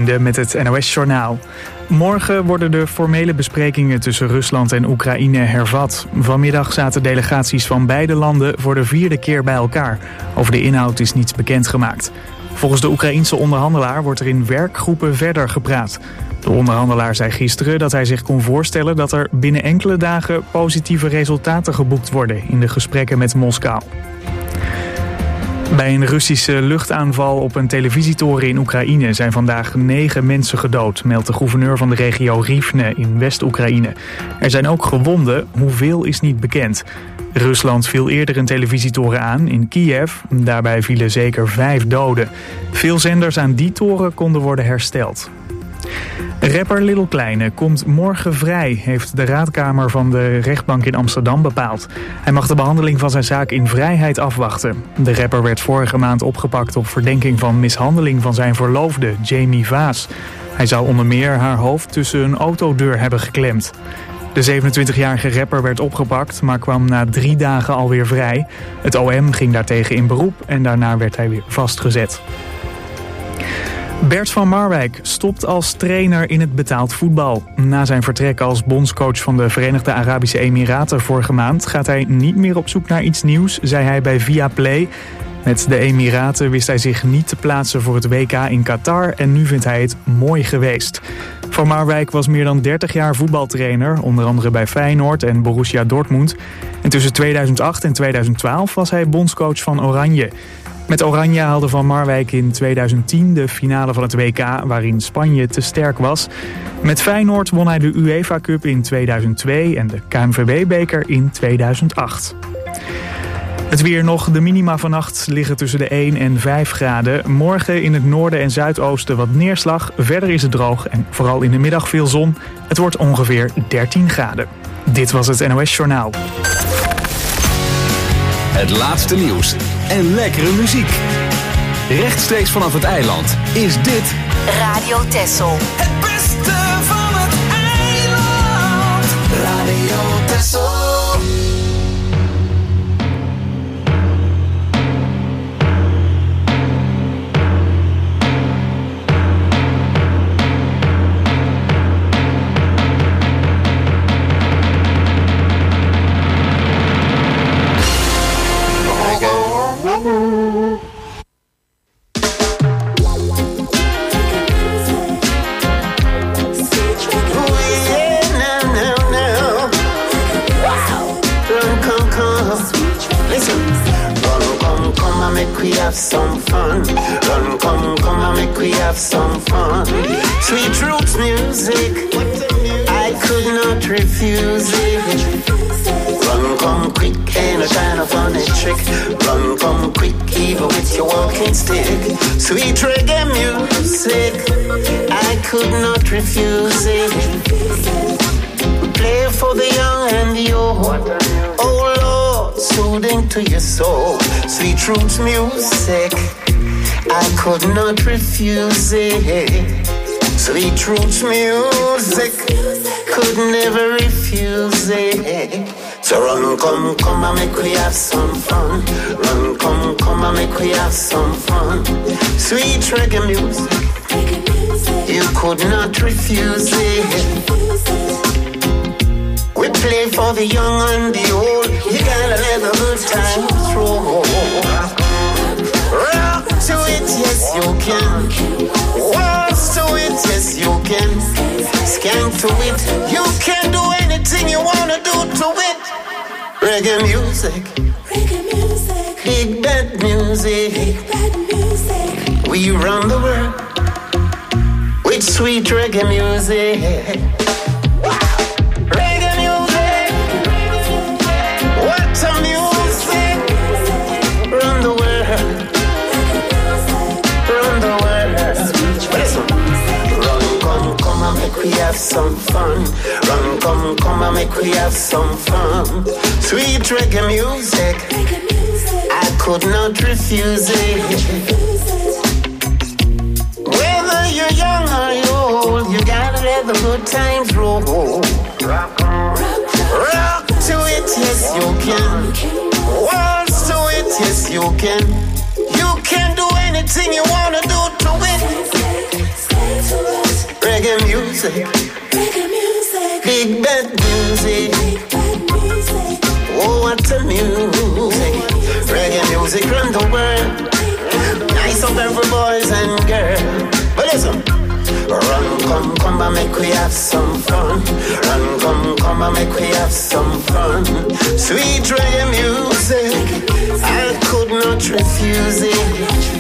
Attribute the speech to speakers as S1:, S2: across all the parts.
S1: Linde met het NOS-journaal. Morgen worden de formele besprekingen tussen Rusland en Oekraïne hervat. Vanmiddag zaten delegaties van beide landen voor de 4e keer bij elkaar. Over de inhoud is niets bekendgemaakt. Volgens de Oekraïense onderhandelaar wordt er in werkgroepen verder gepraat. De onderhandelaar zei gisteren dat hij zich kon voorstellen dat er binnen enkele dagen positieve resultaten geboekt worden in de gesprekken met Moskou. Bij een Russische luchtaanval op een televisietoren in Oekraïne zijn vandaag 9 mensen gedood, meldt de gouverneur van de regio Rivne in West-Oekraïne. Er zijn ook gewonden, hoeveel is niet bekend. Rusland viel eerder een televisietoren aan in Kiev. Daarbij vielen zeker 5 doden. Veel zenders aan die toren konden worden hersteld. Rapper Lil Kleine komt morgen vrij, heeft de raadkamer van de rechtbank in Amsterdam bepaald. Hij mag de behandeling van zijn zaak in vrijheid afwachten. De rapper werd vorige maand opgepakt op verdenking van mishandeling van zijn verloofde, Jamie Vaas. Hij zou onder meer haar hoofd tussen een autodeur hebben geklemd. De 27-jarige rapper werd opgepakt, maar kwam na 3 dagen alweer vrij. Het OM ging daartegen in beroep en daarna werd hij weer vastgezet. Bert van Marwijk stopt als trainer in het betaald voetbal. Na zijn vertrek als bondscoach van de Verenigde Arabische Emiraten vorige maand gaat hij niet meer op zoek naar iets nieuws, zei hij bij Viaplay. Met de Emiraten wist hij zich niet te plaatsen voor het WK in Qatar en nu vindt hij het mooi geweest. Van Marwijk was meer dan 30 jaar voetbaltrainer, onder andere bij Feyenoord en Borussia Dortmund. En tussen 2008 en 2012 was hij bondscoach van Oranje. Met Oranje haalde Van Marwijk in 2010 de finale van het WK, waarin Spanje te sterk was. Met Feyenoord won hij de UEFA Cup in 2002 en de KNVB-beker in 2008. Het weer nog. De minima vannacht liggen tussen de 1 en 5 graden. Morgen in het noorden en zuidoosten wat neerslag. Verder is het droog en vooral in de middag veel zon. Het wordt ongeveer 13 graden. Dit was het NOS Journaal.
S2: Het laatste nieuws en lekkere muziek. Rechtstreeks vanaf het eiland is dit
S3: Radio Texel.
S4: Het beste van het eiland. Radio Texel.
S5: Some fun. Run, come and make we have some fun. Sweet roots music, I could not refuse it. Run, come quick, ain't a kind of funny trick. Run, come quick, even with your walking stick. Sweet reggae music, I could not refuse it. Play for the young and the old. Oh Lord, soothing to your soul. Sweet roots music, I could not refuse it. Sweet roots music, could never refuse it. So run, come and make we have some fun. Run, come and make we have some fun. Sweet reggae music, you could not refuse it. We play for the young and the old. You gotta let the good times roll. Rock to it, yes you can. Waltz to it, yes you can. Skank to it, you can do anything you wanna do to it. Reggae music, big bad music. We run the world with sweet reggae music. We have some fun. Run, come and make we have some fun. Sweet reggae music, I could not refuse it. Whether you're young or you're old, you gotta let the good times roll. Rock to it, yes you can. Waltz to it, yes you can. You can do anything you wanna do to it. Reggae music.
S4: Reggae music.
S5: Big bad music.
S4: Big bad music.
S5: Oh, what a music. Reggae music run the world. Nice up every boys and girls. But listen. Run, come and make we have some fun. Run, come and make we have some fun. Sweet reggae music, I could not refuse it.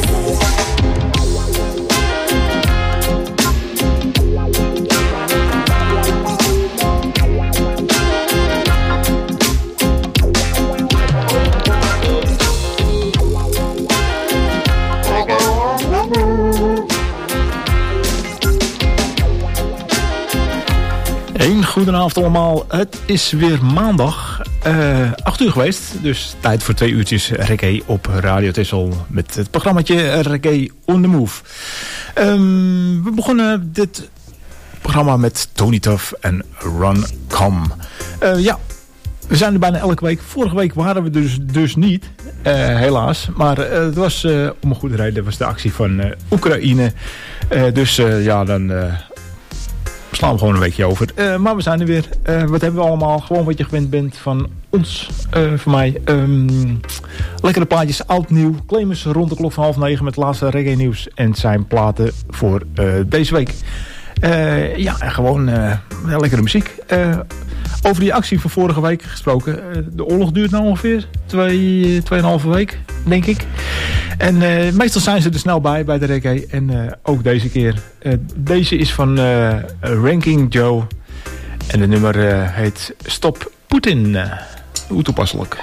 S3: Goedenavond allemaal, het is weer maandag, 8 uur geweest, dus tijd voor 2 uurtjes reggae op Radio Texel met het programmaatje Reggae on the Move. We begonnen dit programma met Tony Tuff en Run Come. Ja, we zijn er bijna elke week. Vorige week waren we dus niet, helaas, maar het was om een goede reden, was de actie van Oekraïne. Dus ja, dan... slaan we gewoon een weekje over. Maar we zijn er weer. Wat hebben we allemaal? Gewoon wat je gewend bent van ons. Van mij. Lekkere plaatjes. Oud nieuw. Clemens rond de klok van 8:30 met het laatste reggae nieuws. En zijn platen voor deze week. Ja, gewoon lekkere muziek. Over die actie van vorige week gesproken. De oorlog duurt nou ongeveer 2,5 week, denk ik. En meestal zijn ze er snel bij de reggae. En ook deze keer. Deze is van Ranking Joe. En de nummer heet Stop Putin. Hoe toepasselijk.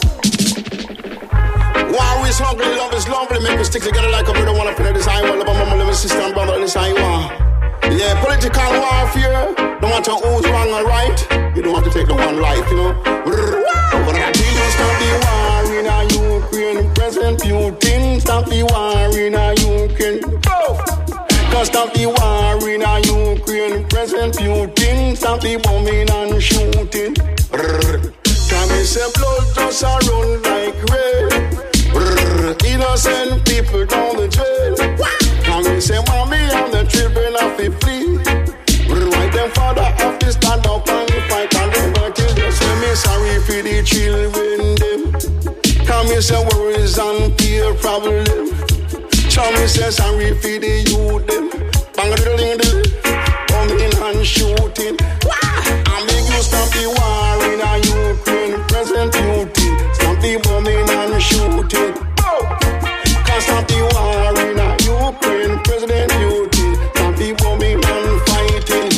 S6: War is hungry, love is lovely. Make us stick together like a brother wanna play this high one. Love my mama, love my sister and brother, this high one. Yeah, political warfare. No matter who's wrong or right, you don't have to take the one life, you know. But I tell you, stop the war in Ukraine. President Putin, stop the war in Ukraine. Cause stop the war in Ukraine. President Putin, stop the bombing and shooting. Can we say blood just a run like rain? Innocent people down the jail. Can we say mommy and the children have to flee? Right them father have to stand up and fight and them but till say me sorry for the children them. Can we say worries and peer problem? Can we say sorry for the youth them? Bang diddling diddling, bombing and shooting. I make you stop the war in Ukraine. President Putin, stop the bombing and shooting. Can't stop the war in Ukraine. President Putin, stop the bombing and fighting.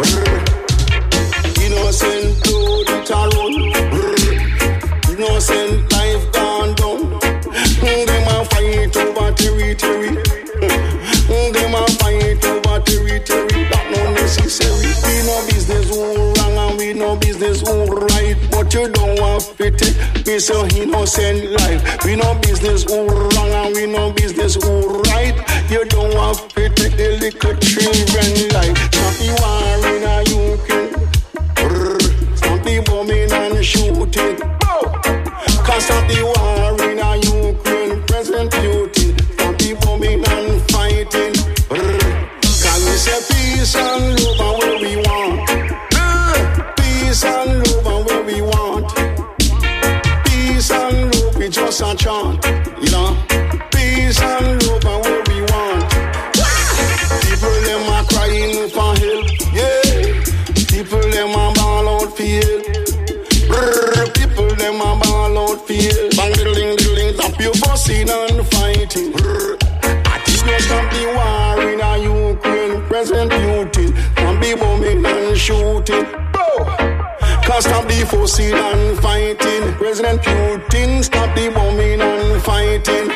S6: Innocent blood it a run. Innocent life gone down. Them a fight over territory. Them a fight over territory. That no necessary. We no business who wrong and we no business who right. But you don't want to take me so innocent life. We no business who wrong and we no business who right. You don't want to take the little children life. Stop the war in Ukraine. Stop the bombing and shooting. Can't stop the war in Ukraine. President Putin, stop the bombing and fighting. Can we say peace and love and where we want? Peace and love and where we want. Peace and love, we just a chant, you know. Peace and love and where we want. People them are crying for help, yeah. People them are ball out for help. People them are ball out for help. Bang diddling diddling, stop your fussing and fighting. I think you stop the war in Ukraine. President Putin, don't be bombing and shooting. Can't stop the fussing and fighting. President Putin, stop the bombing and fighting.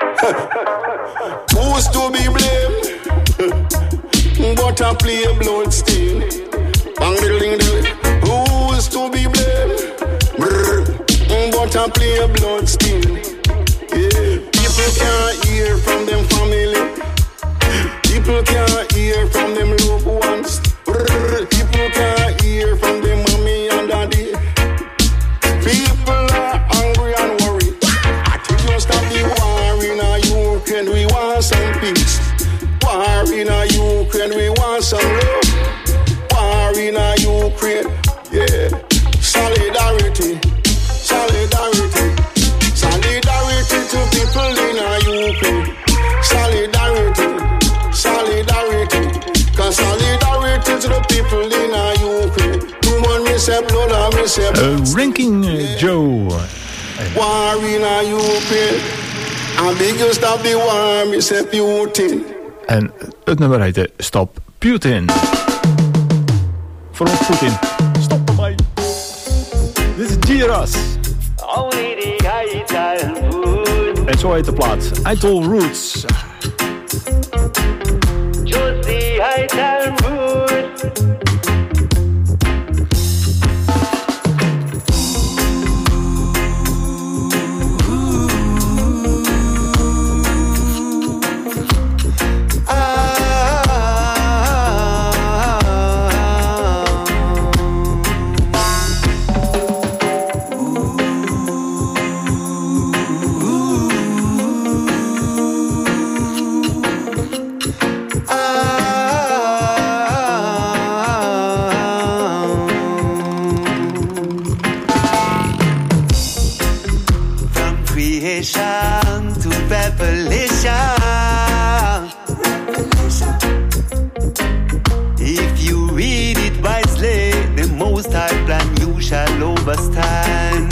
S6: Who's to be blamed? But I play blood stain. Bang diddling diddling. Who's to be blamed? But I play blood stain. Yeah. People can't hear from them family. People can't hear from them loved ones. People can't hear from them mommy and daddy. People are hungry and worried. I think you stop the war in Ukraine. We want some peace. War in Ukraine. We want want some love. War in a Ukraine, yeah. Solidarity, solidarity, solidarity to people in a Ukraine. Solidarity, solidarity, cause solidarity to the people in a Ukraine. Come on, me say blood and me say blood.
S3: Ranking Joe.
S6: War in a Ukraine. And biggest of the war, me say Putin.
S3: En het nummer heette Stop Putin. Voor ons Putin. Stop ermee. Dit is G-Ras. En zo heet de plaat. Idol Roots.
S7: Just the Idol Roots.
S8: Overstand.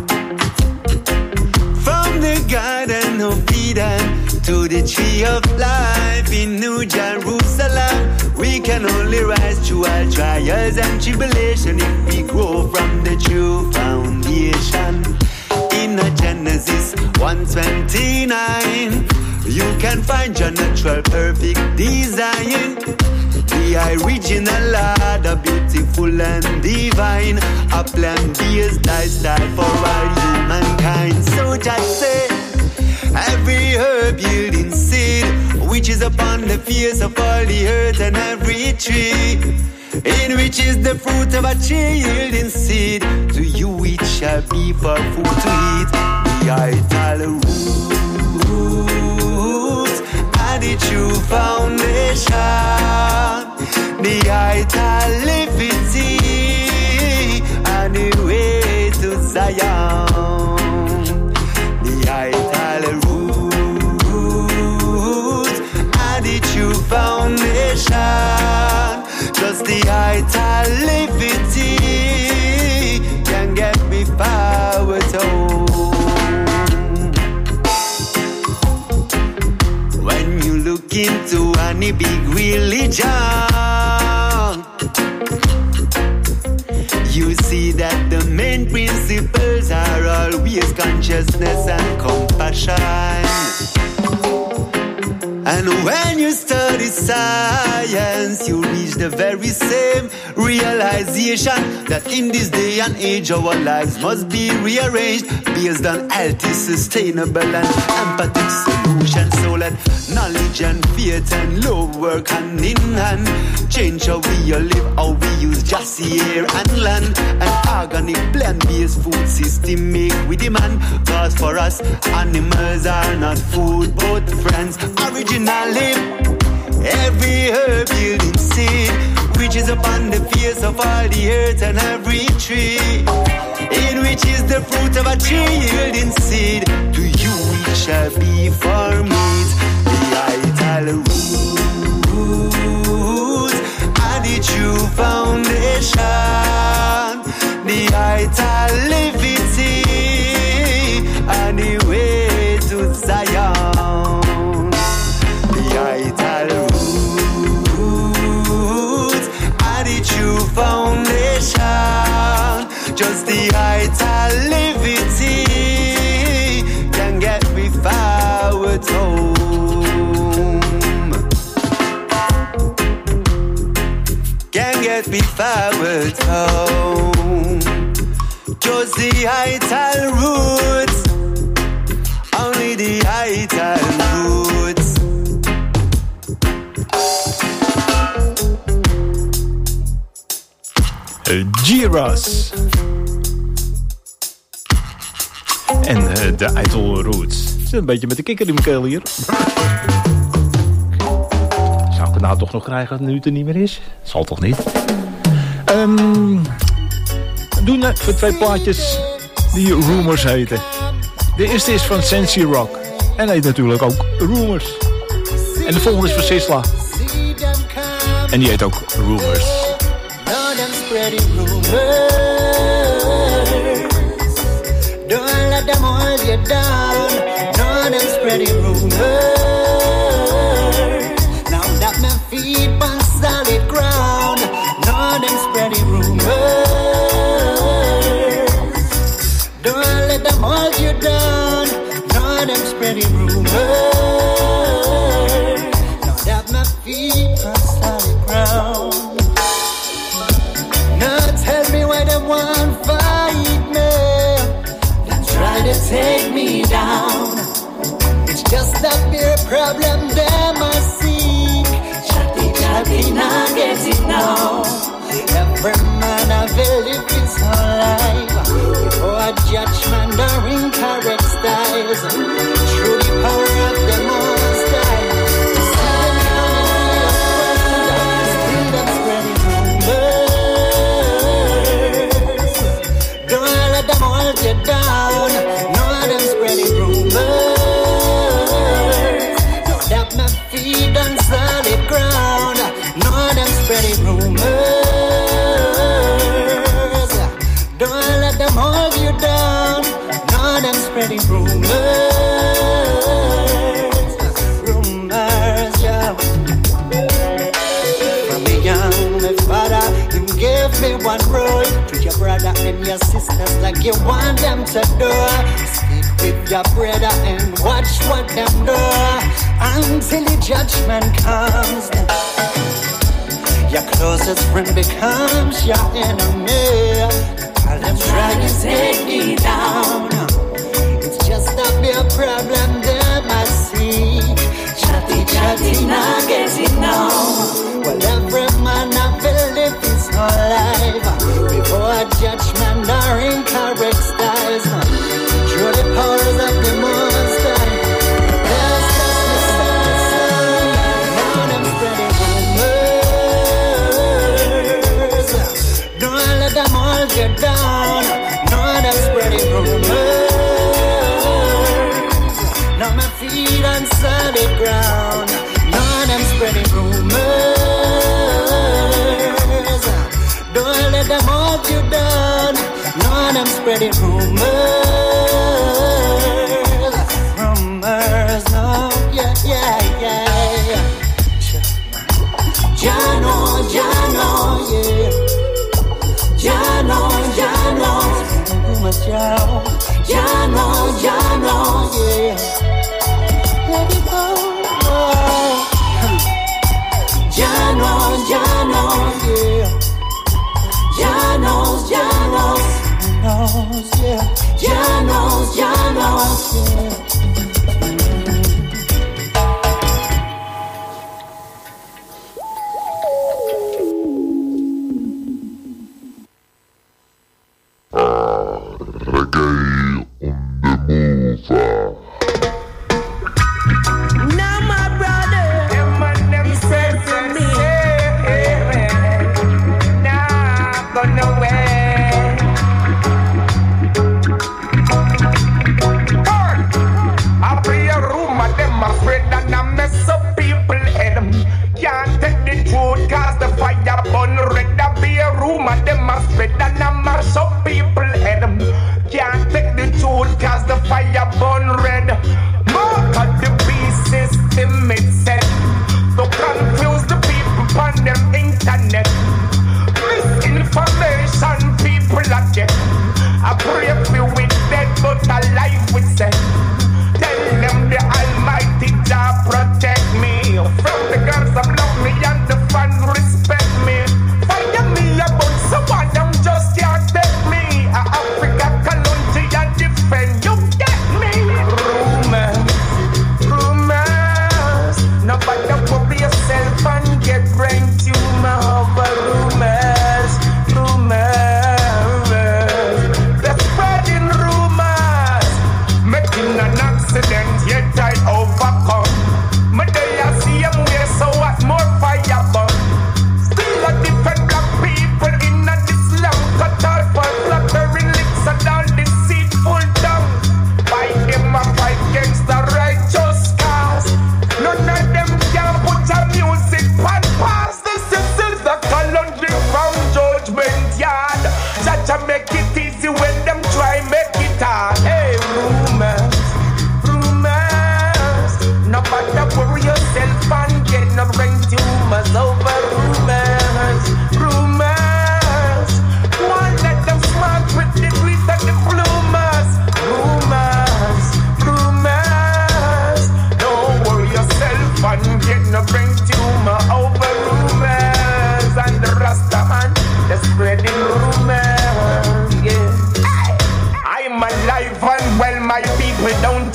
S8: From the Garden of Eden to the Tree of Life in New Jerusalem, we can only rise through our trials and tribulation if we grow from the true foundation. In Genesis 1:29, you can find your natural perfect design. The original order, beautiful and divine. A plant-based lifestyle for all humankind. So just say, every herb yielding seed, which is upon the face of all the earth and every tree, in which is the fruit of a tree yielding seed. To you it shall be for food to eat. The idol roots are the true foundation. The idol liberty and the way to Zion. The idol roots are the true foundation. Just the idol liberty can get me forward home. When you look into any big religion, you see that the main principles are always consciousness and compassion. And when you study science, you reach the very same realization that in this day and age our lives must be rearranged based on healthy, sustainable and empathic solutions, so that knowledge and faith and love work hand in hand. Change how we live, how we use just air and land. An organic plant-based food system make we demand. Cause for us, animals are not food but friends. Originally, every herb yielding seed, which is upon the face of all the earth and every tree, in which is the fruit of a tree yielding seed. To you it shall be for meat. The idol roots are the true foundation. The idol liberty and the way to Zion. The idol roots are the true foundation. Just the idol liberty can get me forward home. Can get me forward home. Just the idol roots, only the idol roots.
S3: G-Ras. En de Idol Roots. Zit een beetje met de kikker in mijn keel hier. Zou ik het nou toch nog krijgen nu het er niet meer is? Zal toch niet? Doen voor 2 plaatjes die Rumors heten. De eerste is van Sensi Rock. En heet natuurlijk ook Rumors. En de volgende is van Sisla. En die heet ook Rumors.
S8: Don't let them hold you down. No, them spreading rumors. Now that my feet on solid ground. No, them spreading rumors. Don't let them hold you down. No, them spreading rumors. Now that my feet on solid ground. Now tell me why they want fight me. Try to take me down. It's just that mere problem them I seek. Chatty, now get it now. Every man have a live his whole life. Before judgment or incorrect styles. Through the power of the Most High. Still them spreading rumors. Don't let them hold you down. No, them spreading rumors. Now that my feet on solid ground. No, them spreading rumors. Don't let them hold you down. No, them spreading rumors. Rumors, yeah. From me young, my father, him gave me one rule. Treat your brother and your sisters like you want them to do. Stick with your brother and watch what them do. Until the judgment comes. Your closest friend becomes your enemy. All them trying to take me down. It's just a big problem them I see. Chatty, now get it now. Well, every man have to live his whole life. Before judgment or incorrect styles. Through the powers of the Most High. There's just the sun. Now them spreading rumors. Don't let them hold you down. No, them spreading rumors. Now my feet on solid ground. No, them spreading rumors. Don't let them hold you down. No, them spreading rumors. Rumors, no, yeah. Jano, yeah. Jano. Rumors, Jano, yeah. Let it go. Jano, yeah. Janos, yeah. Janos, yeah.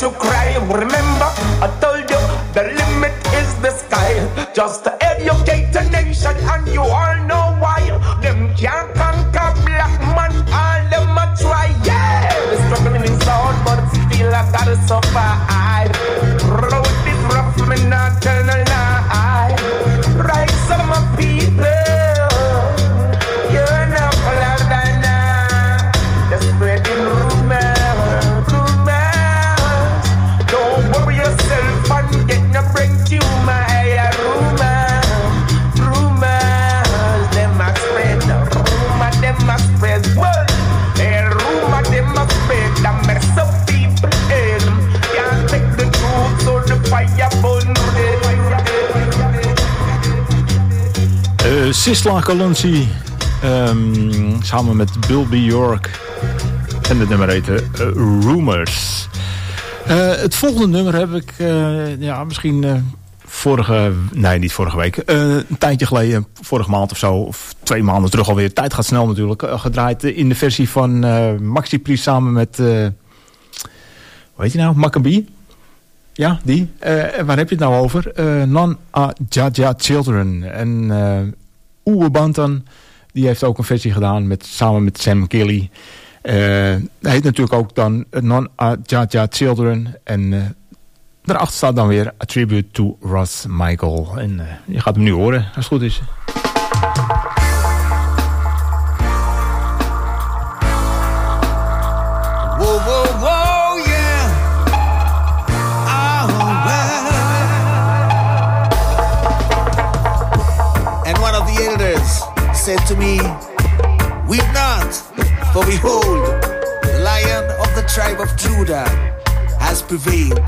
S9: to cry. Remember, I told you the limit is the sky. Just to educate the nation, and you all know why. Them can't conquer black man, all them a try. Yeah, the struggling is hard, but still I gotta survive. Road is rough, me not tell no lie. Right, some of people.
S3: Sisla Kalonji samen met Bill B. York en het nummer heette Rumors. Het volgende nummer heb ik misschien niet vorige week, een tijdje geleden, vorige maand of zo, of 2 maanden terug alweer, tijd gaat snel natuurlijk, gedraaid in de versie van Maxi Priest samen met, hoe heet die nou, Maccabee? Ja, die. Waar heb je het nou over? Non-A-Ja-Ja Children. En Uwe Bantan, die heeft ook een versie gedaan samen met Sam Kelly. Hij heet natuurlijk ook dan Non-A-Ja-Ja Children. En daarachter staat dan weer A Tribute to Ross Michael. En je gaat hem nu horen, als het goed is.
S10: Said to me, weep not, for behold, the Lion of the tribe of Judah has prevailed.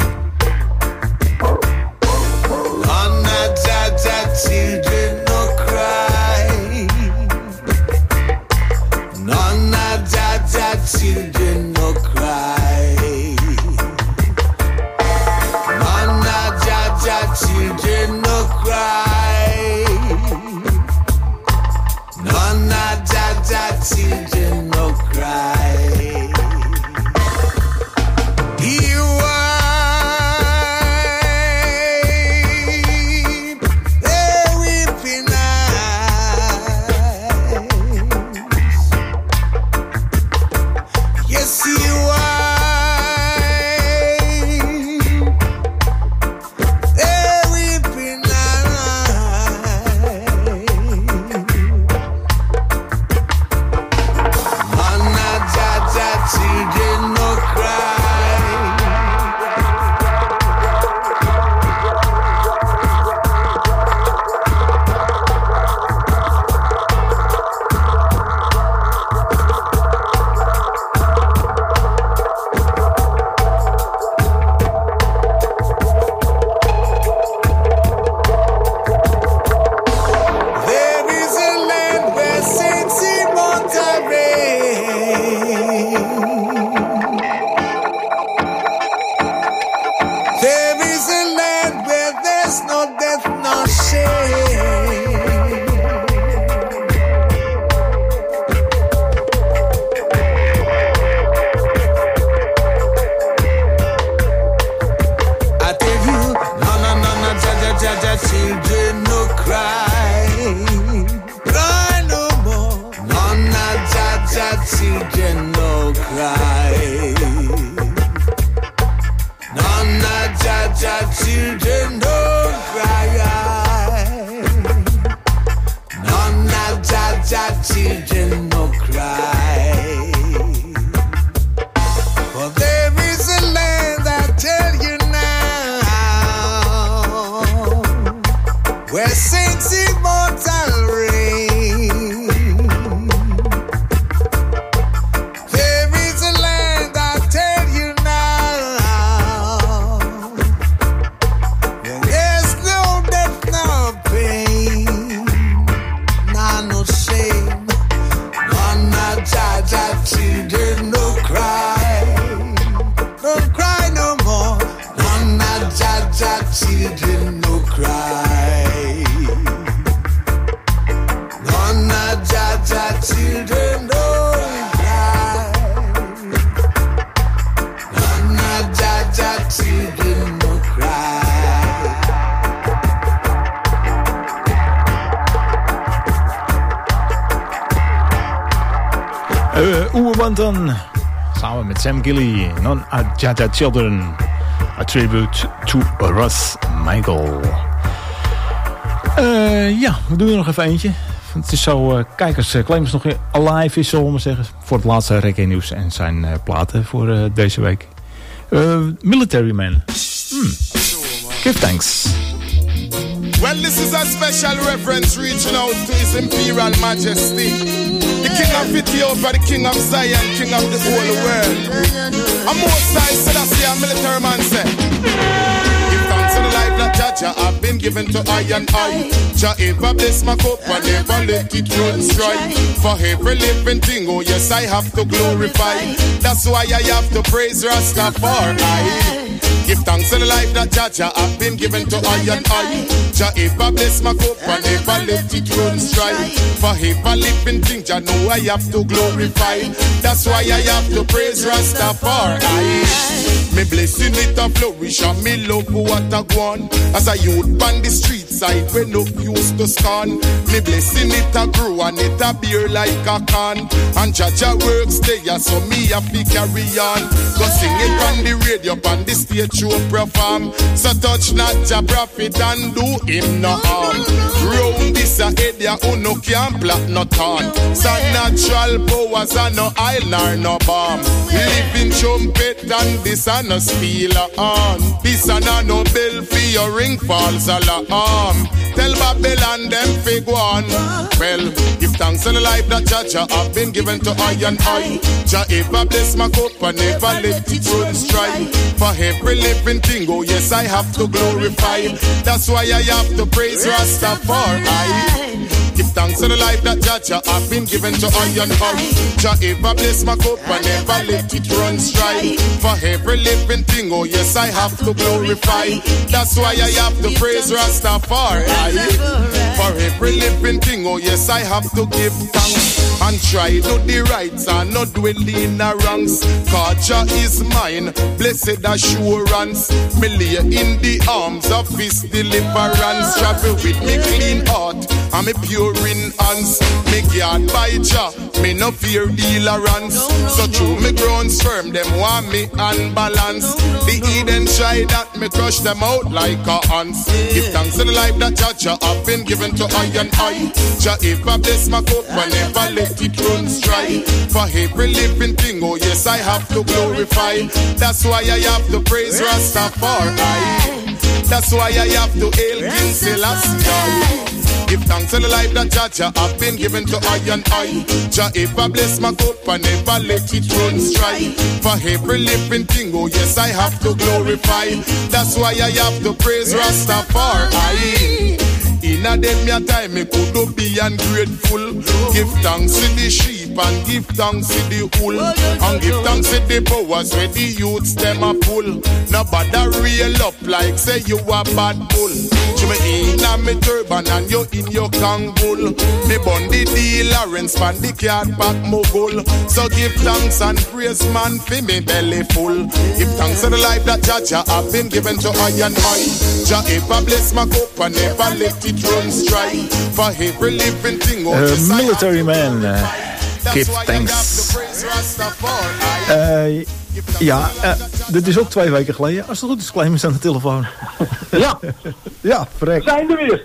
S10: On that children no cry, none that children no cry, none that children no cry. None of that children no cry. You wipe their weeping eyes. Yes, you wipe their weeping eyes. Children no cry. There is a land where saints immortal reign. There is a land where there's no death, no shame. I tell you, no, ja, children no cry. Cry no more. No, ja, children no cry. None of Jaja children don't cry. None of Jaja children don't cry. For there is a land, I tell you now, where saints immortal reign. There is a land, I tell you now, where there's no death, no pain, no shame, none of
S3: Oewe Bantan. Samen met Sam Gilly. Non Jaja Children. A tribute to Russ Michael. We doen er nog even eentje. Het is zo, kijkers claims nog alive is, zullen we maar zeggen. Voor het laatste reggae nieuws en zijn platen voor deze week. Military Man. Give thanks.
S11: Well, this is a special reference reaching out to His Imperial Majesty, the King of Ethiopia, the King of Zion, King of the whole world. A most high Selassie, a military man said, give thanks to the life that Jaja have been given to I and I. Jah ever bless my cup and never let it run dry. For every living thing, oh yes, I have to glorify. That's why I have to praise Rastafari. Give thanks to the life that Jaja have been given to I and I. Jah ever bless my cup and never let it run dry. For every living thing, Jah know I have to glorify. That's why I have to praise Rastafari. Me blessing it a flourish and me love what I want. As a youth on the street side when no used to scorn. Me blessing it a grow and it a beer like a can. And Jaja works there so me have to carry on. Go sing it on the radio on the stage show perform. So touch not Jah prophet and do him no harm. Round this a area who no can block no turn. So natural powers and no oil nor no bomb. Living trumpet and this a no spiller on. This a no bell for your ring falls alarm. Tell Babylon them fig one. Well, give thanks to the life that Jaja have been given to I and I. Jah ever bless my cup and never let it run dry. For every living thing, oh yes, I have to glorify. That's why I have to praise Rastafari. Give thanks to the life that Jaja have been given to I and I. Jah ever bless my cup and never let it run dry. For every living thing, oh yes, I have to glorify. That's why I have to praise Rastafari. For every living thing, oh yes, I have to give thanks. And try do the rights and not dwell in a ranks. Cause Jah is mine, blessed assurance. Me lay in the arms of His deliverance. Travel with me clean heart and me pure in hands. Me guard by Jah, me no fear dealerance. So through me grounds firm, them want me unbalance. The Eden try that me crush them out like a ants. Give thanks to the life that Jaja have been given to I and I. Jah ever bless my cup and never let it run dry. For every living thing, oh yes, I have to glorify. That's why I have to praise Rastafari. That's why I have to hail King Selassie. Give thanks to the life that Jaja have been given to I and I. Jah ever bless my cup and never let it run dry. For every living thing, oh yes, I have to glorify. That's why I have to praise Rastafari. In a them your time, me could be ungrateful. Give thanks to the sheep and give thanks to the wool. And give thanks to the powers where the youths them a pull. Nobody reel up like say you a bad bull. You me in a me turban and you in your kangol. Me bun the dealer and span the card back mogul. So give thanks and praise man for me belly full. Give thanks to the life that Jaja have been given to I and I. Jah ever bless my cup and never let it run dry. For every living thing, oh yes,
S3: Military Man. Give thanks. Dit is ook 2 weken geleden. Als het goed is, claim is aan de telefoon.
S12: Ja.
S3: Ja, verrek.
S12: We zijn er weer.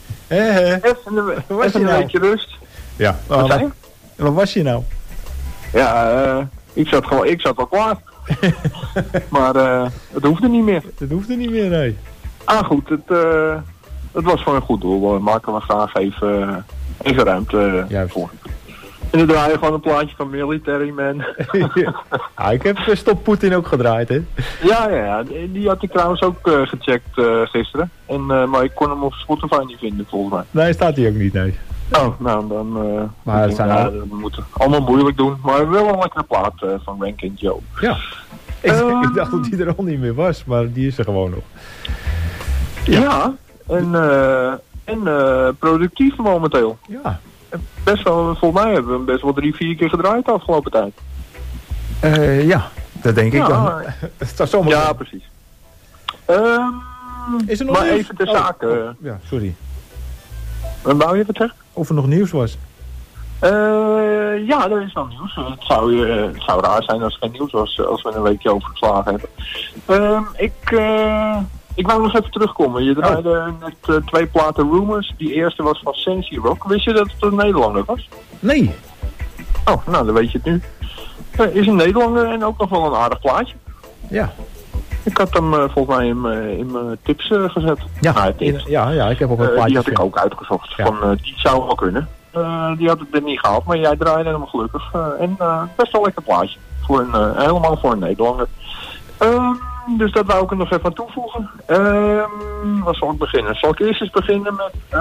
S12: Even een beetje rust.
S3: Ja. Wat was je nou?
S12: Ja, ik zat al klaar. Maar het hoefde niet meer.
S3: Het hoefde niet meer, nee.
S12: Ah goed, het was voor een goed doel. We maken we graag even ruimte voor. En dan draai je gewoon een plaatje van Military Man.
S3: Ja, ik heb Stop Poetin ook gedraaid, hè?
S12: Ja, die had ik trouwens ook gecheckt gisteren. Maar ik kon hem op Spotify niet vinden, volgens mij.
S3: Nee, staat hij ook niet, nee.
S12: Oh, nou, dan
S3: maar het zijn
S12: we moeten allemaal moeilijk doen. Maar wel een lekkere plaat van Rankin Joe.
S3: Ja, ik dacht dat die er al niet meer was, maar die is er gewoon nog.
S12: Ja, en productief momenteel.
S3: Ja.
S12: Best wel, volgens mij hebben we hem best wel 3-4 keer gedraaid de afgelopen tijd.
S3: Ja, dat denk ik dan.
S12: Ja, precies.
S3: Is er nog
S12: maar
S3: nieuws?
S12: Even ter zake.
S3: Ja, sorry.
S12: Wou je het zeggen?
S3: Of er nog nieuws was?
S12: Ja, er is wel nieuws. Het zou raar zijn als er geen nieuws was als we een weekje overgeslagen hebben. Ik wou nog even terugkomen. Je draaide net 2 platen Rumors. Die eerste was van Sensi Rock. Wist je dat het een Nederlander was?
S3: Nee.
S12: Oh, nou dan weet je het nu. Is een Nederlander en ook nog wel een aardig plaatje.
S3: Ja.
S12: Ik had hem volgens mij in mijn tips gezet.
S3: Ja, ja, ik heb ook een plaatje.
S12: Die had ik ook uitgezocht. Ja. Die zou wel kunnen. Die had ik er niet gehaald, maar jij draaide hem gelukkig. En best wel lekker plaatje. Helemaal voor een Nederlander. Dus dat wou ik er nog even aan toevoegen. Waar zal ik beginnen? Zal ik eerst eens beginnen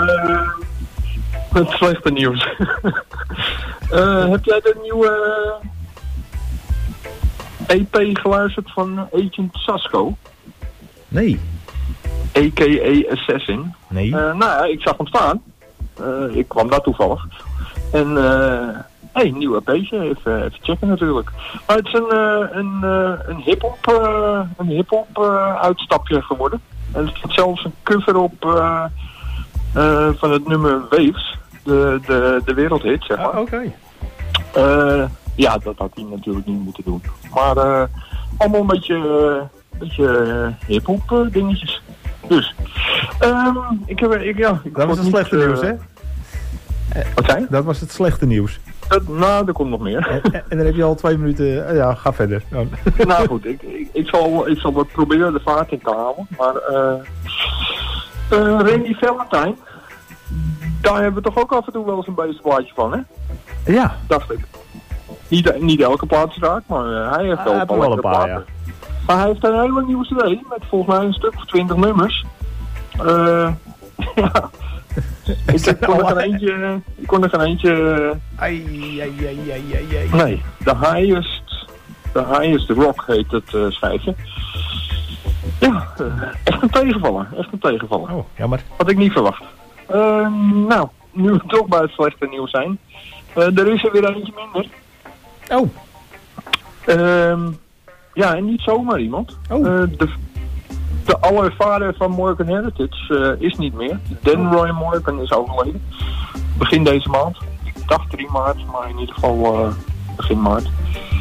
S12: met slechte nieuws? Heb jij de nieuwe EP geluisterd van Agent Sasco?
S3: Nee.
S12: A.k.a. Assassin.
S3: Nee.
S12: Nou ja, ik zag hem staan. Ik kwam daar toevallig. En nieuw EP'tje. Even checken natuurlijk. Maar het is een hip-hop uitstapje geworden. En er staat zelfs een cover op van het nummer Waves. De wereldhit, zeg maar.
S3: Oké.
S12: Ja, dat had hij natuurlijk niet moeten doen. Maar allemaal een beetje hip-hop dingetjes. Dus.
S3: Dat was het slechte nieuws, hè?
S12: Wat zei je?
S3: Dat was het slechte nieuws.
S12: Er komt nog meer.
S3: En dan heb je al 2 minuten... ja, ga verder.
S12: Nou goed, ik zal wat proberen de vaart in te halen. Maar Randy Valentine, daar hebben we toch ook af en toe wel eens een beestplaatje van, hè?
S3: Ja.
S12: Dacht ik. Niet elke plaats raakt, maar hij heeft wel een paar, ja. Maar hij heeft een hele nieuwe CD met volgens mij een stuk of 20 nummers. Ja. Ik kon er geen eentje... Nee, The Highest Rock heet het schijfje. Ja, echt een tegenvaller.
S3: Oh, jammer.
S12: Had ik niet verwacht. Nou, nu we toch bij het slechte nieuws zijn. Er is er weer eentje minder.
S3: Oh.
S12: Ja, en niet zomaar iemand.
S3: Oh.
S12: De allervader van Morgan Heritage is niet meer. Denroy Morgan is overleden. Begin deze maand. Ik dacht 3 maart, maar in ieder geval begin maart.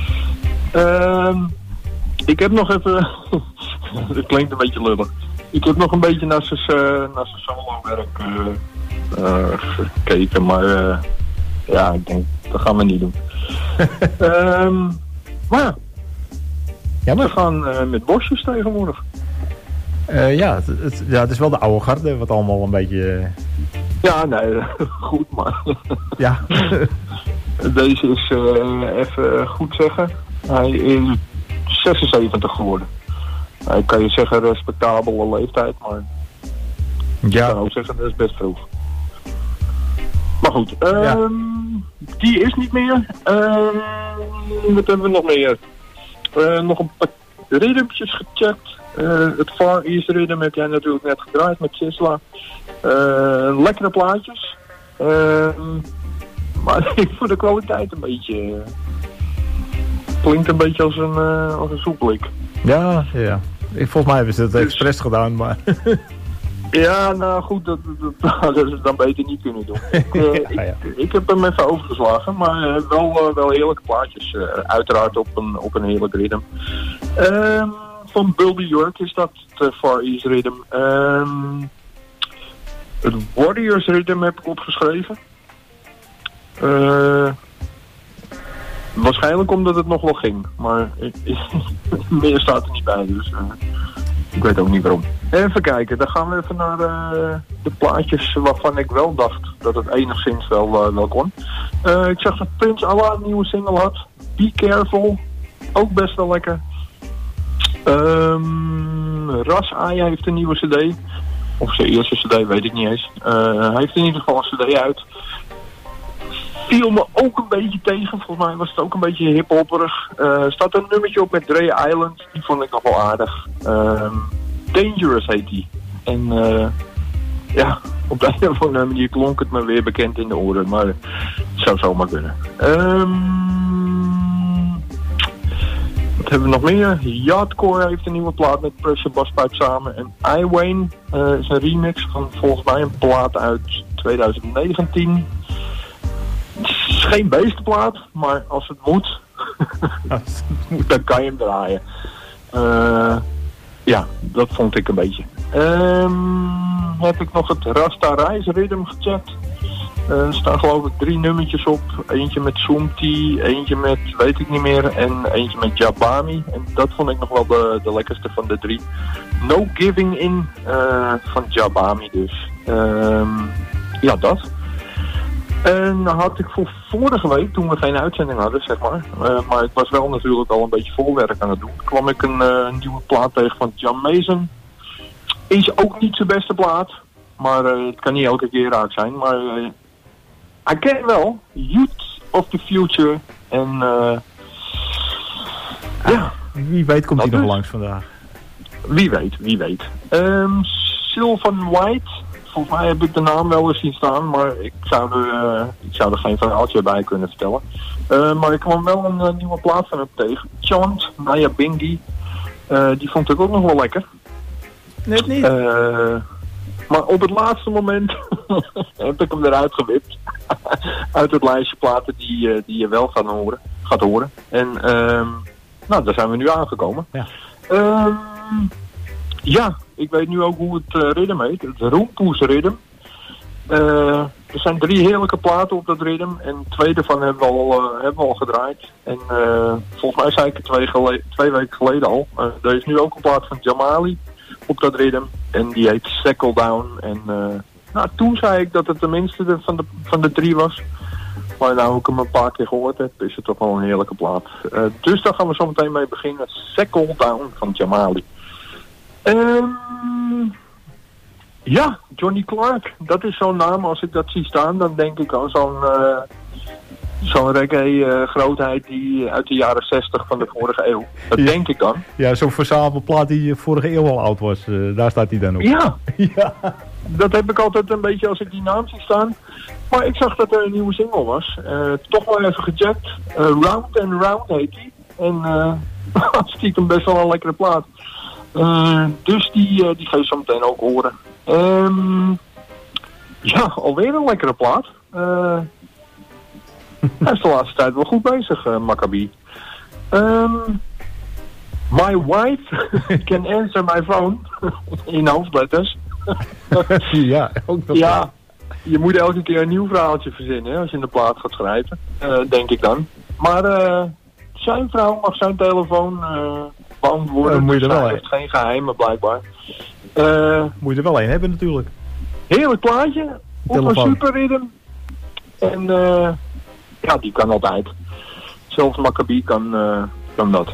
S12: Ik heb nog even... Dat klinkt een beetje lullig. Ik heb nog een beetje naar zijn solo-werk gekeken, maar ja, ik denk, dat gaan we niet doen. Maar ja, we gaan met bosjes tegenwoordig.
S3: Ja, het is wel de oude garde, wat allemaal een beetje...
S12: Ja, nee, goed, maar...
S3: Ja.
S12: Deze is, even goed zeggen, hij is 76 geworden. Ik kan je zeggen, respectabele leeftijd, maar...
S3: Ja.
S12: Ik kan ook zeggen, dat is best vroeg. Maar goed, die is niet meer. Wat hebben we nog meer? Nog een paar ritmpjes gecheckt. Het Far East Rhythm heb jij natuurlijk net gedraaid met Sisla. Lekkere plaatjes. Maar ik vond de kwaliteit een beetje... klinkt een beetje als een soepblik.
S3: Ja. Volgens mij hebben ze het expres gedaan, maar...
S12: Ja, nou goed, dat ze dan beter niet kunnen doen. Ik heb hem even overgeslagen, maar wel heerlijke plaatjes. Uiteraard op een heerlijk ritme. Van Bulby York is dat, het Far East Rhythm. Het Warriors Rhythm heb ik opgeschreven. Waarschijnlijk omdat het nog wel ging, maar meer staat er niet bij, dus ik weet ook niet waarom. Even kijken, dan gaan we even naar de plaatjes waarvan ik wel dacht dat het enigszins wel kon. Ik zag dat Prince Allah een nieuwe single had, Be Careful, ook best wel lekker. Ras Aya heeft een nieuwe cd, of zijn eerste cd, weet ik niet eens. Hij heeft in ieder geval een cd uit. Viel me ook een beetje tegen, volgens mij was het ook een beetje hiphopperig. Staat een nummertje op met Dre Island, die vond ik nog wel aardig. Dangerous heet die. En ja, op de een of andere manier klonk het me weer bekend in de oren, maar het zou zomaar kunnen. Wat hebben we nog meer? Yardcore heeft een nieuwe plaat met Pressure Basspipe samen. En iWayne is een remix van volgens mij een plaat uit 2019. geen beestenplaat, maar als het moet, dan kan je hem draaien. Ja, dat vond ik een beetje. Heb ik nog het Rasta Rise Rhythm gecheckt. Er staan geloof ik 3 nummertjes op. Eentje met Soomti, eentje met weet ik niet meer en eentje met Jabami. En dat vond ik nog wel de lekkerste van de 3. No Giving In van Jabami dus. Ja, dat. En dan had ik voor vorige week, toen we geen uitzending hadden, zeg maar ik was wel natuurlijk al een beetje volwerk aan het doen, kwam ik een nieuwe plaat tegen van John Mason. Is ook niet zijn beste plaat, maar het kan niet elke keer raak zijn, maar hij kent wel Youth of the Future en ja.
S3: Wie weet komt hij nog langs vandaag.
S12: Wie weet. Sylvan White. Volgens mij heb ik de naam wel eens zien staan, maar ik zou er geen verhaaltje bij kunnen vertellen. Maar ik kwam wel een nieuwe plaat van hem tegen. Chant, Naya Bingi. Die vond ik ook nog wel lekker.
S3: Net niet.
S12: Maar op het laatste moment heb ik hem eruit gewipt. Uit het lijstje platen die je wel gaat horen. En nou, daar zijn we nu aangekomen.
S3: Ja.
S12: Ja, ik weet nu ook hoe het ritme heet. Het Roompoes Rhythm. Er zijn 3 heerlijke platen op dat ritme. En 2 daarvan hebben we al gedraaid. En volgens mij zei ik het 2 weken geleden al. Er is nu ook een plaat van Jamali op dat ritme. En die heet Settle Down. En nou, toen zei ik dat het de minste van de 3 was. Maar nou ik hem een paar keer gehoord heb, is het toch wel een heerlijke plaat. Dus daar gaan we zo meteen mee beginnen. Settle Down van Jamali. Ja, Johnny Clark. Dat is zo'n naam. Als ik dat zie staan, dan denk ik aan zo'n reggae grootheid die uit de jaren 60 van de vorige eeuw. Dat denk ik dan.
S3: Ja, zo'n verzamelplaat die vorige eeuw al oud was. Daar staat hij dan op.
S12: Ja. Dat heb ik altijd een beetje als ik die naam zie staan. Maar ik zag dat er een nieuwe single was. Toch wel even gecheckt. Round and Round heet die. En stiekem best wel een lekkere plaat. Dus die ga je zo meteen ook horen. Ja, alweer een lekkere plaat. Hij is de laatste tijd wel goed bezig, Maccabi. My wife can answer my phone. In hoofdletters.
S3: Ja, ook nog.
S12: Ja, je moet elke keer een nieuw verhaaltje verzinnen hè, als je een plaat gaat schrijven. Denk ik dan. Maar zijn vrouw mag zijn telefoon beantwoorden.
S3: Moet je er wel
S12: hij heeft geen geheimen blijkbaar.
S3: Moet je er wel een hebben natuurlijk.
S12: Heerlijk plaatje. Op een superritme. En ja, die kan altijd. Zelfs Maccabi kan dat.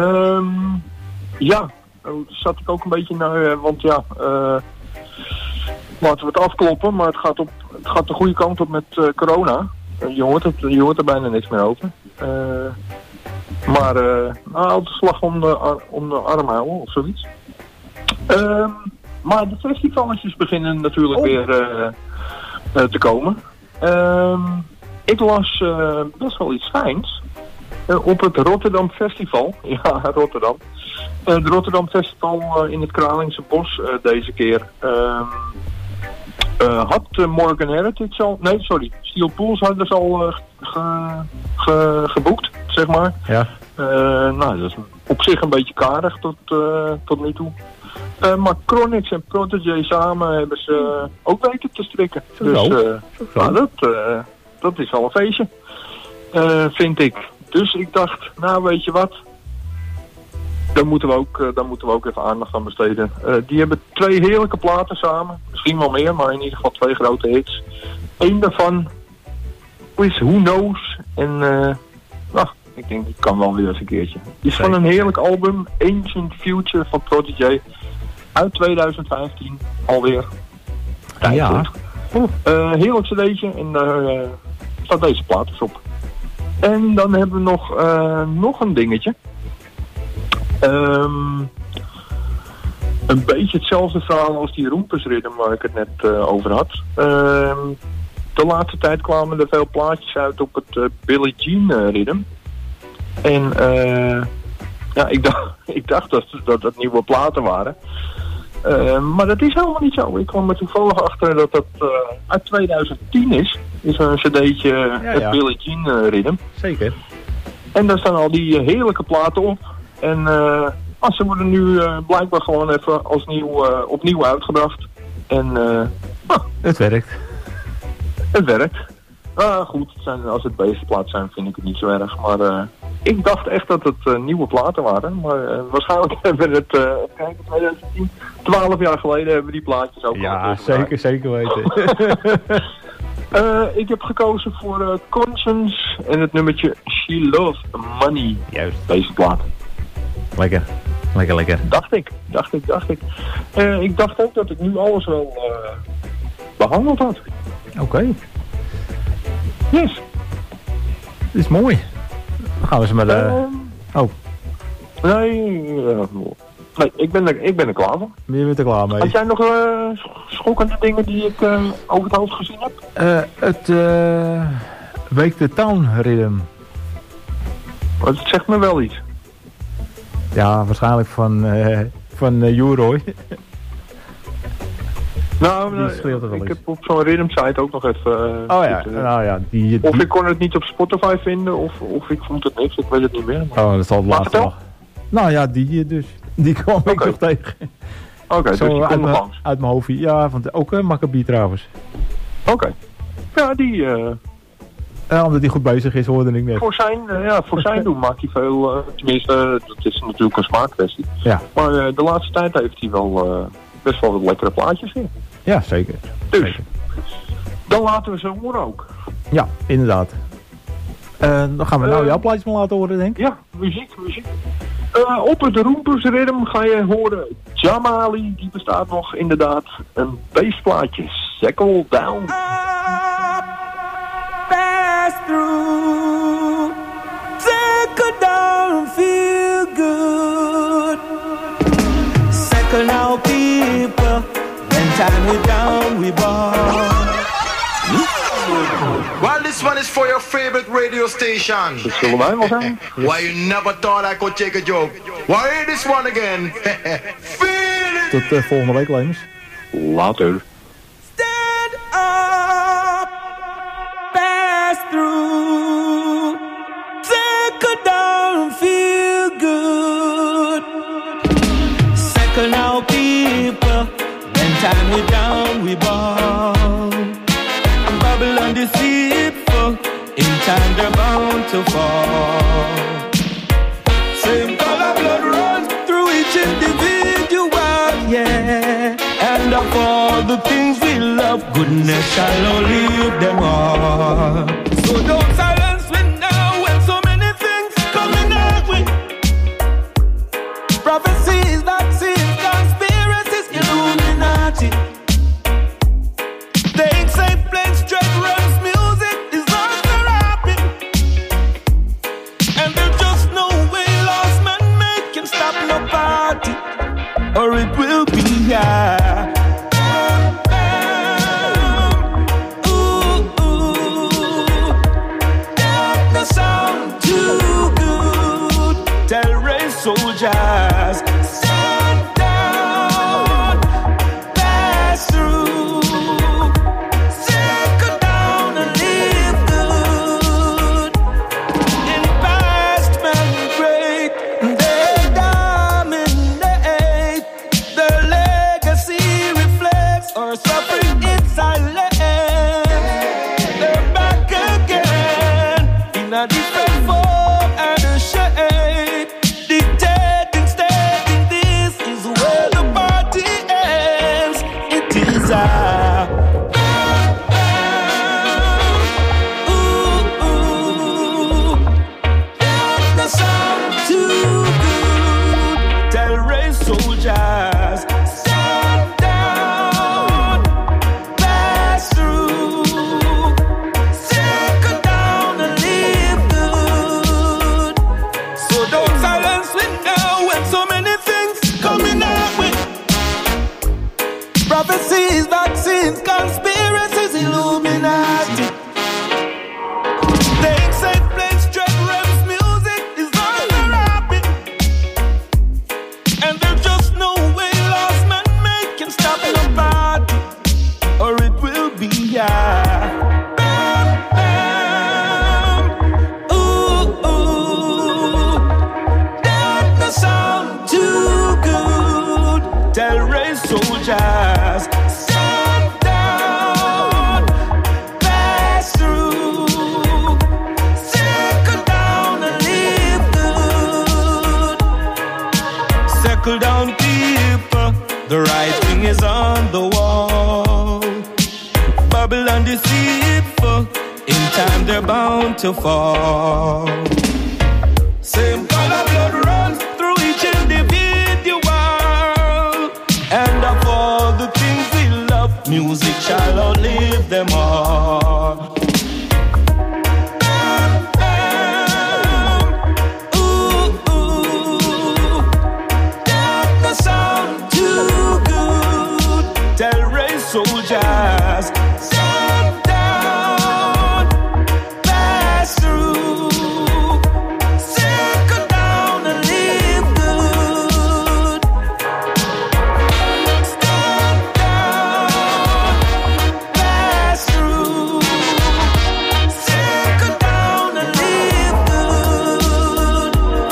S12: Ja, zat ik ook een beetje naar, want ja, laten we het afkloppen, maar het gaat de goede kant op met corona. Je hoort er bijna niks meer over. Maar nou, de slag om de arm houden of zoiets. Maar de festivalletjes beginnen natuurlijk weer te komen. Ik las best wel iets fijns. Op het Rotterdam Festival. Ja, Rotterdam. Het Rotterdam Festival in het Kralingse Bos deze keer. Had Morgan Heritage al... Nee, sorry. Steel Pools hadden ze al geboekt, zeg maar.
S3: Ja.
S12: Nou, dat is op zich een beetje karig tot nu toe. Maar Chronix en Protégé samen hebben ze ook weten te strikken. Dus nou, dat is al een feestje. Vind ik. Dus ik dacht, nou weet je wat. Daar moeten we ook even aandacht aan besteden. Die hebben 2 heerlijke platen samen. Misschien wel meer, maar in ieder geval 2 grote hits. Eén daarvan is Who Knows. En nou, ik denk, het kan wel weer eens een keertje. Het is van een heerlijk album, Ancient Future van Protégé. Uit 2015 alweer.
S3: Ja.
S12: Heerlijk cd'tje en daar staat deze plaat dus op. En dan hebben we nog een dingetje. Een beetje hetzelfde verhaal als die Roempesridden waar ik het net over had. De laatste tijd kwamen er veel plaatjes uit op het Billie Jean ritme. En ja, ik dacht dat nieuwe platen waren. Maar dat is helemaal niet zo. Ik kwam er toevallig achter dat uit 2010 is. Is een cd'tje, het Billie Jean Rhythm.
S3: Zeker.
S12: En daar staan al die heerlijke platen op. En ze worden nu blijkbaar gewoon even als opnieuw uitgebracht. En
S3: het werkt.
S12: Het werkt. Goed, als het beestenplaten zijn vind ik het niet zo erg. Maar ik dacht echt dat het nieuwe platen waren. Maar waarschijnlijk hebben we het, kijk, 2010, 12 jaar geleden hebben we die plaatjes ook al.
S3: Ja, zeker weten.
S12: Ik heb gekozen voor Conscience en het nummertje She Loves Money.
S3: Juist.
S12: Deze plaat.
S3: Lekker.
S12: Dacht ik. Ik dacht ook dat ik nu alles wel behandeld had.
S3: Oké.
S12: Yes.
S3: Dat is mooi. Dan gaan we eens met
S12: Nee, ik ben er klaar voor.
S3: Je bent er klaar mee.
S12: Had jij nog schokkende dingen die ik over het hoofd gezien heb?
S3: Het Wake the Town Rhythm.
S12: Het zegt me wel iets.
S3: Ja, waarschijnlijk van Uroy.
S12: Nou, ik heb op zo'n rhythm site ook nog even...
S3: die...
S12: ik kon het niet op Spotify vinden, of ik vond het niks, ik weet het niet meer. Maar...
S3: dat zal het laatste nog. Nou ja, die dus. Die kwam ik nog tegen.
S12: Oké, dus die komt nog langs.
S3: Uit mijn hoofd. Ja, ook Maccabee trouwens.
S12: Oké. Ja, die...
S3: omdat hij goed bezig is, hoorde ik net.
S12: Voor zijn doen maakt hij veel... tenminste, dat is natuurlijk een smaakkwestie.
S3: Ja.
S12: Maar de laatste tijd heeft hij wel... best wel wat lekkere plaatjes in.
S3: Ja, zeker.
S12: Dus,
S3: zeker.
S12: Dan laten we ze horen ook.
S3: Ja, inderdaad. Dan gaan we nou jouw plaatjes maar laten horen, denk ik.
S12: Ja, muziek. Op het Roempersrhythm ga je horen Jamali, die bestaat nog inderdaad. Een bassplaatje, Settle Down.
S13: Pass through, settle down, feel good. Settle now, people. When time we down, we ball.
S10: Well, this one is for your favorite radio station.
S12: Dat zullen wij wel zijn.
S10: Why you never thought I could take a joke? Why hear this one again? Feel it!
S3: Tot volgende week, Lemers.
S12: Later.
S13: Stand up, pass through, settle down, feel good. Settle now, people. When time we down, we ball. Babylon deceitful, in time they're bound to fall. Same color blood runs through each individual, yeah. And of all the things we love, goodness shall outlive them all. So don't silence me now when so many things coming our way. Prophecies, vaccines, conspiracies, Illuminati. They say planes, dread runs, music is not therapy. And there's just no way lost man can stop no party, or it will be yeah. That sound too good. Tell race soldiers, stand down, pass through. Suffering in silence, they're back again in a different form and a shape. Dictating, stating this is where the party ends. It is the sound too good. Tell race soldiers. Settle down and live good. The writing is on the wall. Babylon deceitful, in time they're bound to fall. Same color blood runs through each individual, and of all the things we love, music shall outlive them all. Soldiers, stand down, pass through, circle down and live good. Stand down, pass through, circle down and live good.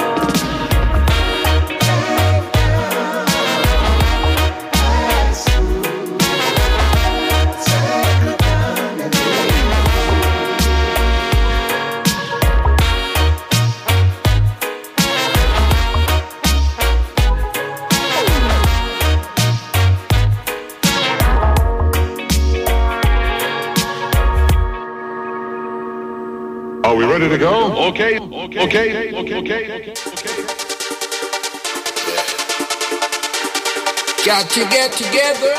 S13: Pass through.
S14: Are we ready to go? Okay.
S10: Got to get together.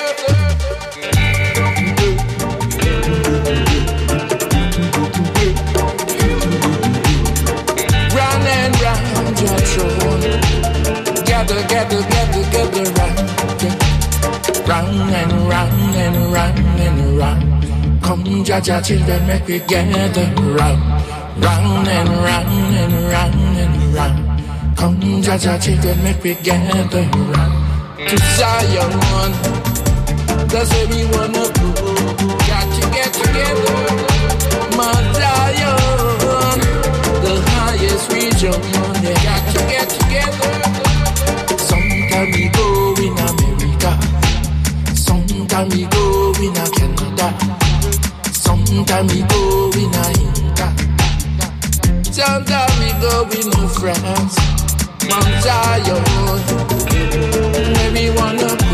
S10: Round and round your throne. Gather round. Round and round and round and round. Come, Jaja, children, make we gather round. Round and round and round and round. Come, Jaja, children, make we gather round. To Zion, that's where we wanna go. Got to get together, Mount Zion, the highest region. They got to get together. Sometime we go in America, sometime we go in Canada, sometime we go in India, sometime we go in France, Mount Zion. We wanna go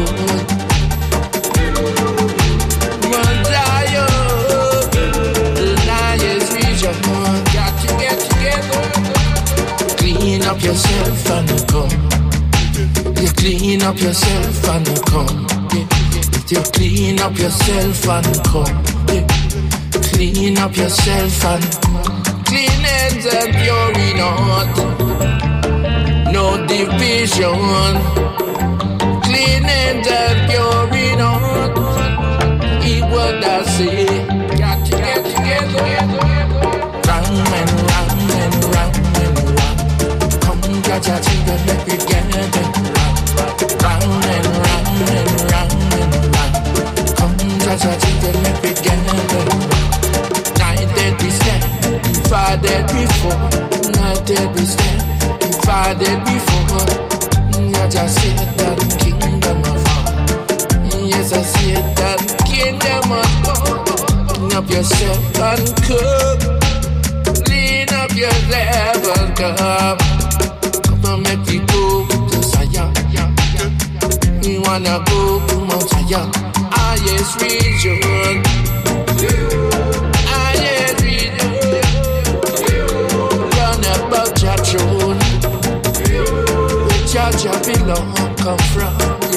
S10: Mount Zion, the highest region. Got to get together. Clean up yourself and come. You clean up yourself and come. You clean up yourself and come. Clean up yourself and clean hands and pure in heart. No division. Clean and pure in heart. Eat what I say. Got to get together. Round and round and round and round. Come, Jaja, children, make we gather. Round and round and round and round. Come, Jaja, children, make we gather. Night that we stand, far that we fall. Night that we stand, far that we fall. Jaja said that kingdom of God. Yes, I said that kingdom of God. Clean up yourself and come. Clean up yourself and come. Come on, make we go to Zion. We wanna go to Mount Zion. Highest region. Highest region. Run about your throne. Jaja belong, come from,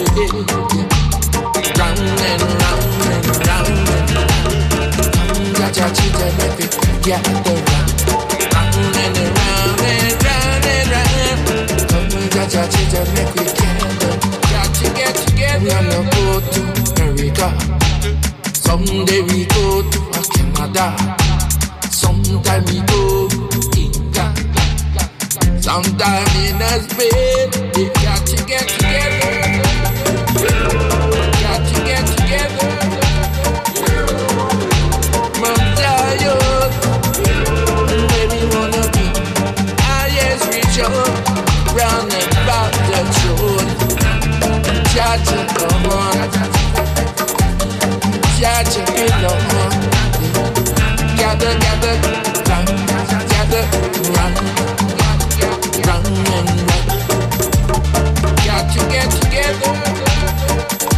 S10: round and round and round and round. Jaja children, make it gather round. Round and round and round and round. Come, Jaja children, make it gather. Got to get together. We wanna go to America. Someday we go to Canada. Sometime we go to India. Sometime in a Spain, we got to get together. Got to get together. Mount Zion, where we wanna be. Highest region, round and about the throne. Jaja, come on. Jaja, belong. Gather, round, gather, round. Run and run. Got to get together.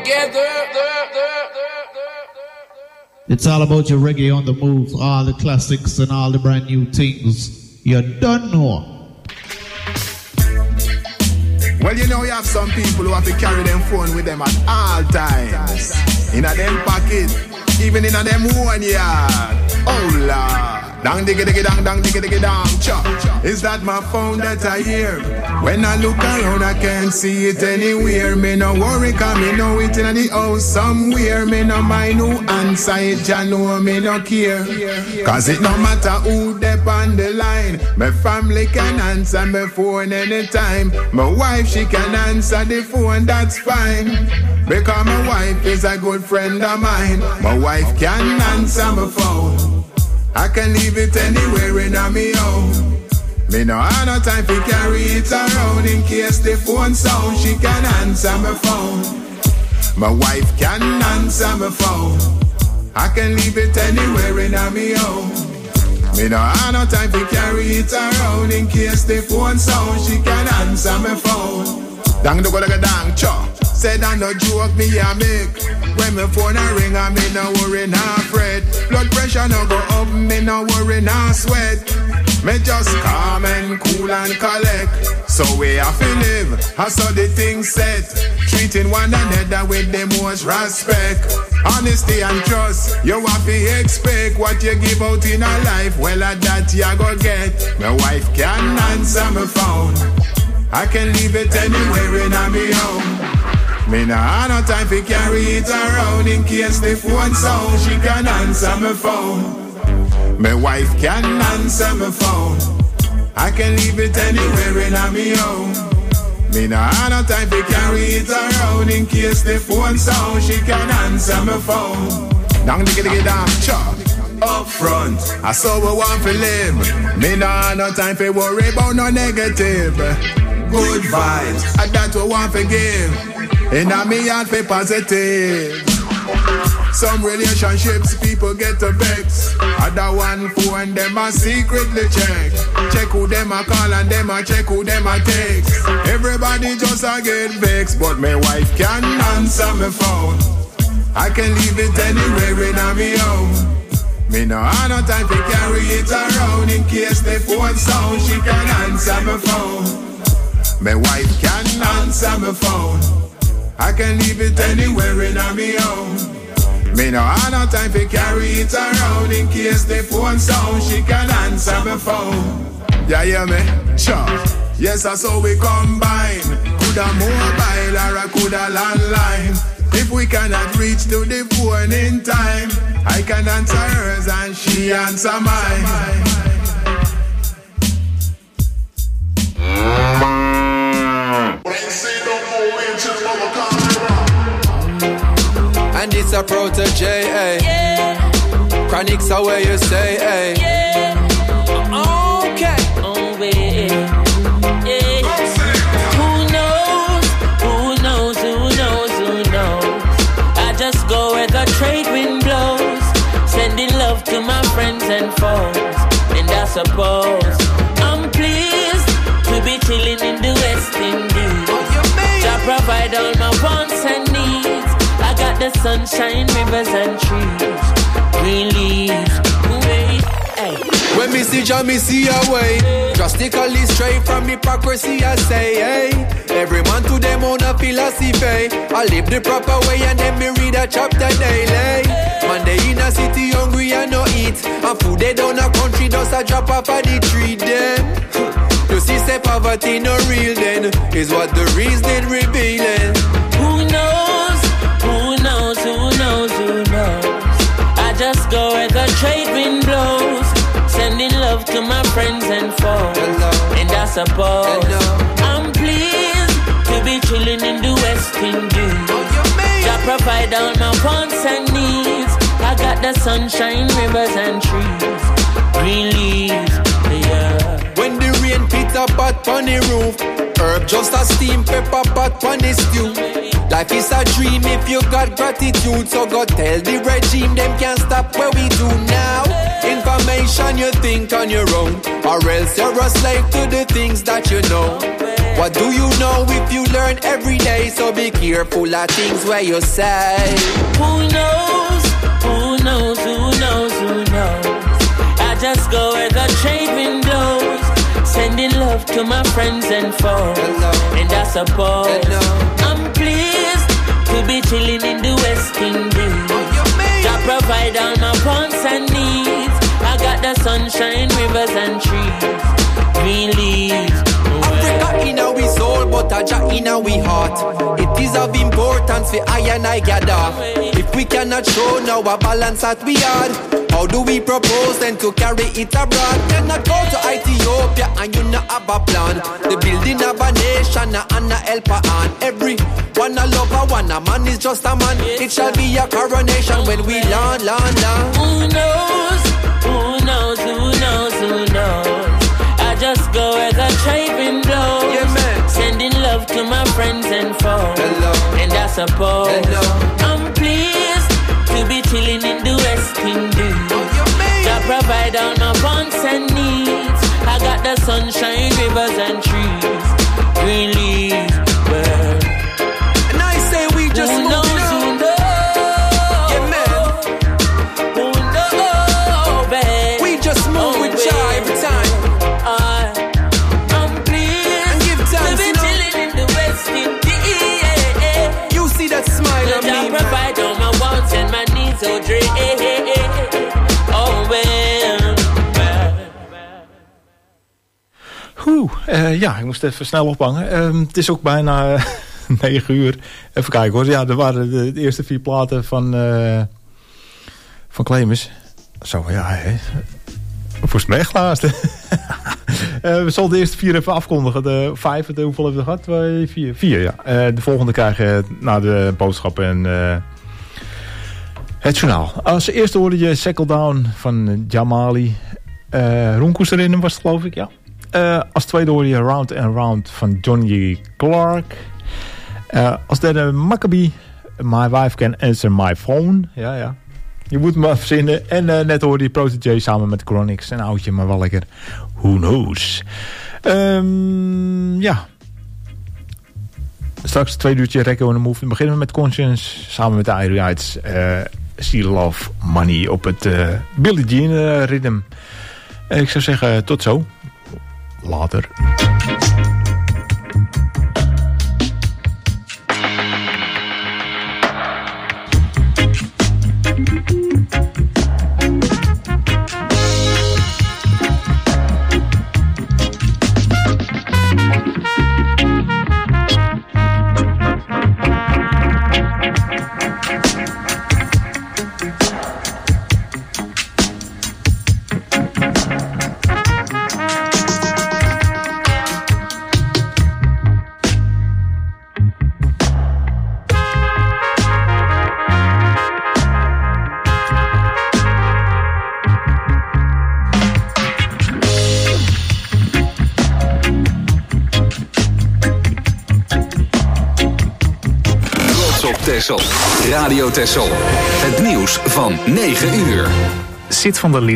S10: together.
S15: It's all about your reggae on the move, all the classics and all the brand new things. You don't know.
S6: Well, you know you have some people who have to carry them phone with them at all times. In a them pocket, even in a them one yard. Oh Lord. Dang diggy diggy dang dang diggy diggy dang cha. Is that my phone that I hear? When I look around I can't see it anywhere. Me no worry cause me know it in the house somewhere. Me no mind who answer it, ya know me no care. Cause it no matter who dep on the line. My family can answer my phone anytime. My wife she can answer the phone, that's fine. Because my wife is a good friend of mine. My wife can answer my phone. I can leave it anywhere in a me home. Me no have no time to carry it around. In case the phone sound, she can answer my phone. My wife can answer my phone. I can leave it anywhere in a me home. Me no have no time to carry it around. In case the phone sound, she can answer my phone. Dang do go like a dang cha. Said I no joke me a make. When my phone a ring I me no worry nah fret. Blood pressure no go up me no worry nah sweat. Me just calm and cool and collect. So we have to live, I saw the thing set. Treating one another with the most respect. Honesty and trust, you have to expect. What you give out in a life, well at that you go get. My wife can answer my phone. I can leave it anywhere in a me home. Me no have no time to carry it around. In case the phone sound, she can answer my phone. My wife can answer my phone. I can leave it anywhere in a me home. Me no have no time to carry it around. In case the phone sound, she can answer my phone. Dang diggy diggy dang cha. Up front, I saw we want to live. Me no have no time to worry about no negative. Good vibes, I that we want to give. And I me heart for positive. Some relationships people get to vex. Other one phone them a secretly check. Check who them a call and them a check who them a text. Everybody just a get vexed, but my wife can answer my phone. I can leave it anywhere in a me home. Me no have no time to carry it around. In case the phone sound, she can answer my phone. My wife can answer my phone. I can leave it anywhere in a me home. Me no have no time to carry it around. In case the phone sound, she can answer my phone. Yeah, hear me? Sure. Yes, I saw we combine. Coulda mobile or a coulda landline. If we cannot reach to the phone in time, I can answer hers and she answer mine.
S16: And it's a protege, eh? Yeah. Chronics are where you stay, eh?
S17: Yeah. Okay. Oh, baby. Yeah. Who knows? Who knows? Who knows? Who knows? I just go where the trade wind blows, sending love to my friends and foes. And I suppose I'm pleased to be chilling in the West Indies. I provide all my wants and needs. I got the sunshine, rivers and trees. Green leaves, hey.
S16: When me see Jah, me see a way. Drastically straight from hypocrisy, I say, hey. Every man to them own a philosophy. I live the proper way and then me read a chapter daily. Man, they in a city hungry and no eat. And food they down a country, just a drop off of the tree, them. You see, say poverty no real then, is what the reason revealing.
S17: Who knows? Who knows? Who knows? Who knows? I just go where the trade wind blows, sending love to my friends and foes. Hello. And I suppose I'm pleased to be chilling in the West Indies. I provide all my wants and needs. I got the sunshine, rivers and trees. Green leaves, yeah.
S16: When the rain pit a pot on the roof, herb just a steam pepper pot on the stew. Life is a dream if you got gratitude. So go tell the regime them can't stop what we do now. Information you think on your own, or or else you're a slave to the things that you know. What do you know if you learn every day? So be careful of things where you say.
S17: Who knows? Who knows? Who knows? Who knows? I just go where the trading blows, sending love to my friends and foes. Hello. And I suppose I'm pleased to be chilling in the West Indies. I provide all my wants and needs. I got the sunshine, rivers and trees, green leaves.
S16: Africa in our soul, but a Jah in our heart. It is of importance for I and I gather. If we cannot show now a balance that we are, how do we propose then to carry it abroad? Cannot go to Ethiopia and you not have a plan. The building of a nation and a helper on. Every one a lover, one a man is just a man. It shall be a coronation when we land.
S17: Who knows? Who knows? Who knows? Who knows? I just go where the trading blows, sending love to my friends and foes. Hello. And I suppose I'm pleased to be chilling in the West Indies. I provide all my wants and needs. I got the sunshine, rivers and trees, green leaves, birds.
S16: And I say we just
S17: who knows? Who knows?
S16: Yeah, man.
S17: Who knows, babe?
S16: We just move with joy every time.
S17: I'm pleased
S16: and give thanks,
S17: to be chilling in the West Indies.
S16: You see that smile on me.
S17: I provide all my wants and my needs, oh Dre.
S3: Ja, ik moest even snel ophangen. Het is ook bijna 9 uur. Even kijken hoor. Ja, er waren de eerste 4 platen van Clemens. Zo, ja, hè. Volgens mij echt laatste. We zullen de eerste 4 even afkondigen. De 5, hoeveel hebben we gehad? 2, 4. 4, ja. De volgende krijgen na de boodschappen en het journaal. Als eerste hoorde je Settle Down van Jamali. Ronkoes erin was het, geloof ik, ja. Als tweede hoorde je Round and Round van Johnny Clark. Als derde Maccabee. My Wife Can Answer My Phone. Ja, ja. Je moet me maar verzinnen. En net hoorde je Protégé samen met Chronix. Een oudje, maar wel lekker. Who knows? Ja. Straks 2 uurtje Reggae on the Move. Dan beginnen we met Conscience. Samen met de Irites. Sea Love Money op het Billie Jean rhythm. Ik zou zeggen, tot zo. Later.
S2: Radio Texel. Het nieuws van 9 uur.
S1: Sid van der Linden.